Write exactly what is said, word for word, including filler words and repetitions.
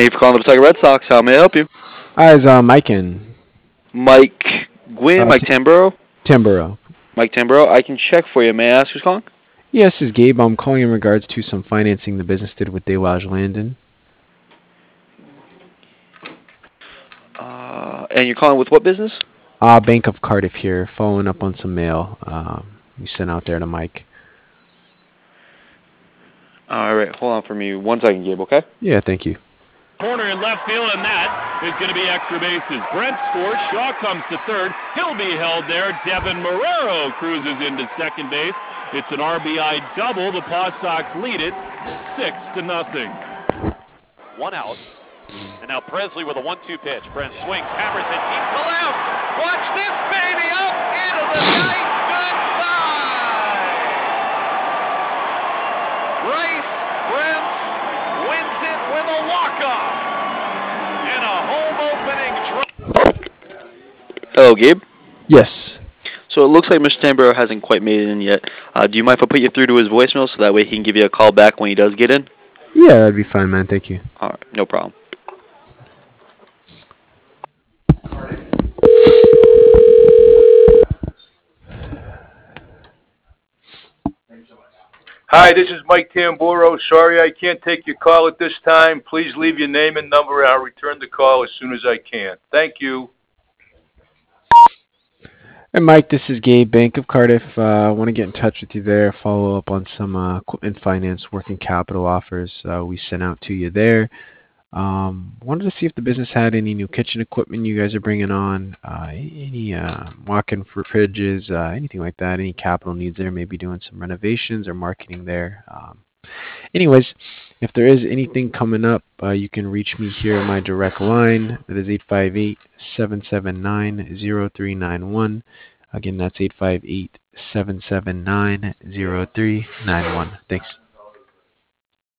Thank you for calling the Pawtucket Red Sox. How may I help you? Hi, it's uh, Mike in Mike Gwynn, uh, Mike T- Tamburo? Timbero. Mike Tamburo, I can check for you. May I ask who's calling? Yes, this is Gabe. I'm calling in regards to some financing the business did with Daylodge Landon. Uh, and you're calling with what business? Uh, Bank of Cardiff here, following up on some mail um, we sent out there to Mike. All right, hold on for me one second, Gabe, okay? Yeah, thank you. Corner in left field, and that is going to be extra bases. Brent scores. Shaw comes to third. He'll be held there. Devin Marrero cruises into second base. It's an R B I double. The Paw Sox lead it six to nothing. One out. And now Presley with a one two pitch. Brent swings, hammers it deep to left. Watch this baby up into the night. Goodbye. Bryce Brent wins it with a walk-off in a home opening draw. Hello, Gabe. Yes. So it looks like Mister Tamburo hasn't quite made it in yet. Uh, do you mind if I put you through to his voicemail so that way he can give you a call back when he does get in? Yeah, that'd be fine, man. Thank you. All right, no problem. Hi, this is Mike Tamburo. Sorry I can't take your call at this time. Please leave your name and number and I'll return the call as soon as I can. Thank you. Hey, Mike, this is Gabe, Bank of Cardiff. I uh, want to get in touch with you there, follow up on some uh, equipment finance working capital offers uh, we sent out to you there. Um, wanted to see if the business had any new kitchen equipment you guys are bringing on, uh, any uh, walk-in fridges, uh, anything like that, any capital needs there, maybe doing some renovations or marketing there. Um, anyways, if there is anything coming up, uh, you can reach me here at my direct line. That is eight five eight, seven seven nine, zero three nine one. Again, that's eight five eight, seven seven nine, zero three nine one. Thanks.